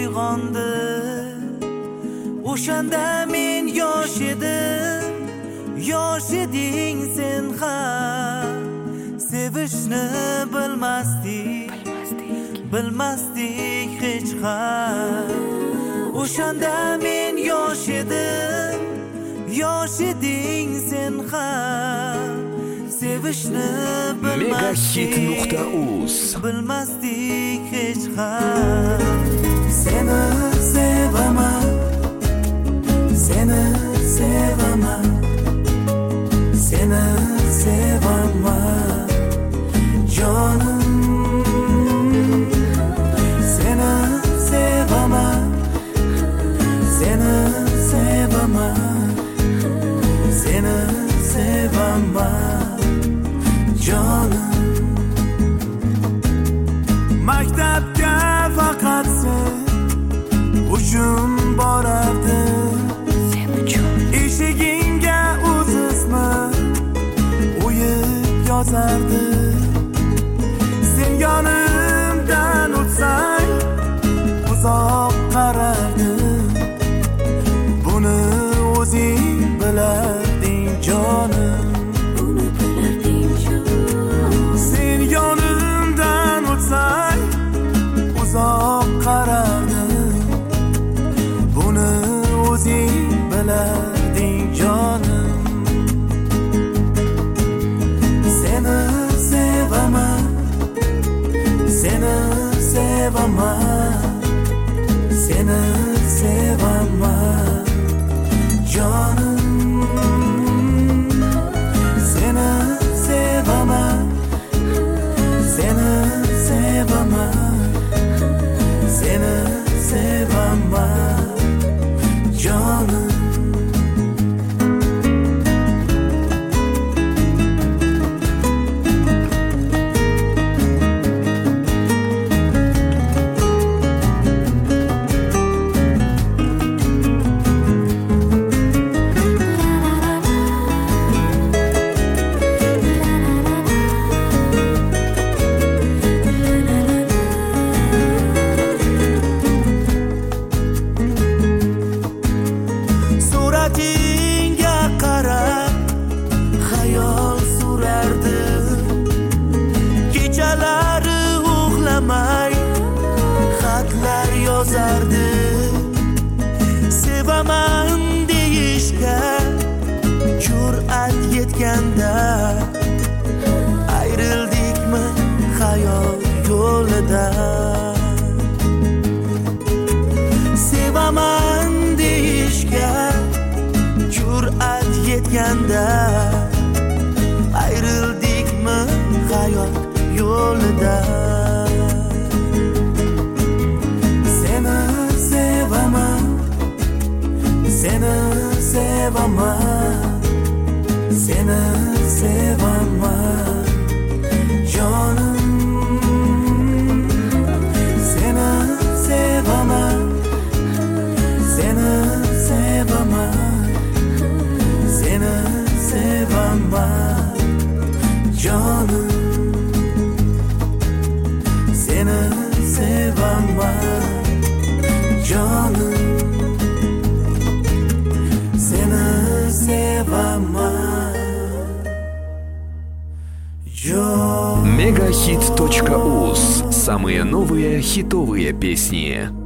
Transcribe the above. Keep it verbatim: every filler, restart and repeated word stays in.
uyg'ondi. O'shanda men yosh edim, yosh eding sen ham. Sevishni bilmasdik, bilmasdik hech ham. O'shanda men yosh edim, yosh eding sen ham. Sevishni bilmasdik, bilmasdik hech ham. Seni sevaman, seni sevaman, seni sevaman jonim. Seni sevaman, seni sevaman, seni sevaman jonim. Maktabga faqat sen uchun borardim. Sen uchun eshigingga o'zismi o'yib yozardim. Sen yonimdan o'tsang uzoq qarardim. Buni o'zing bilarding jonim. Buni bilarding jonim. Sen yonimdan o'tsang uzoq qarardim. Buni o'zing bilarding jonim. Seni sevaman, seni sevaman, seni sevaman jonim. Seni sevaman, seni sevaman, seni sevaman jonim. Suratingga qarab xayol surardim. Kechalari uxlamay xatlar yozardim. Sevaman deyishga jur'at yetganda ayrildikmi xayol yo'lida. Sevaman deyishga jur'at yetganda ayrildikmi hayot yo'lida. Seni sevaman, seni sevaman, seni sevaman jonim. Seni sevaman, seni sevaman, seni sevaman jonim. Seni sevaman jonim. Seni sevaman jonim. мегахит точка уз. Самые новые хитовые песни.